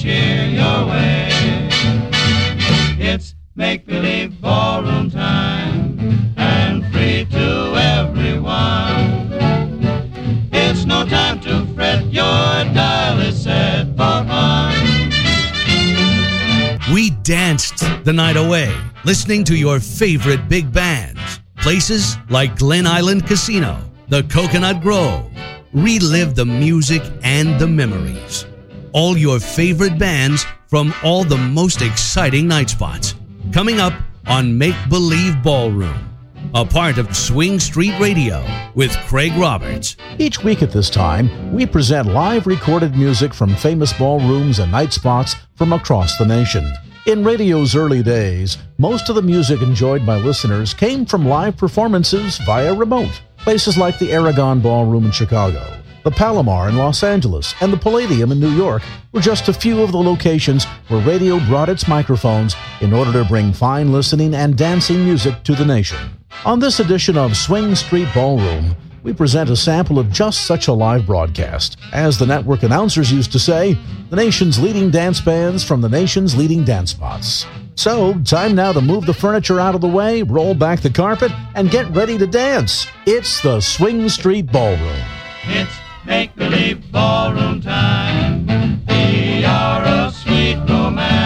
cheer your way. It's make-believe ballroom time, and free to everyone. It's no time to fret, your dial is set for fun. We danced the night away, listening to your favorite big bands. Places like Glen Island Casino, the Coconut Grove. Relive the music and the memories. All your favorite bands from all the most exciting night spots. Coming up on Make Believe Ballroom, a part of Swing Street Radio with Craig Roberts. Each week at this time, we present live recorded music from famous ballrooms and night spots from across the nation. In radio's early days, most of the music enjoyed by listeners came from live performances via remote. Places like the Aragon Ballroom in Chicago, the Palomar in Los Angeles, and the Palladium in New York were just a few of the locations where radio brought its microphones in order to bring fine listening and dancing music to the nation. On this edition of Swing Street Ballroom, we present a sample of just such a live broadcast. As the network announcers used to say, the nation's leading dance bands from the nation's leading dance spots. So, time now to move the furniture out of the way, roll back the carpet, and get ready to dance. It's the Swing Street Ballroom. It's make-believe ballroom time, the hour of sweet romance.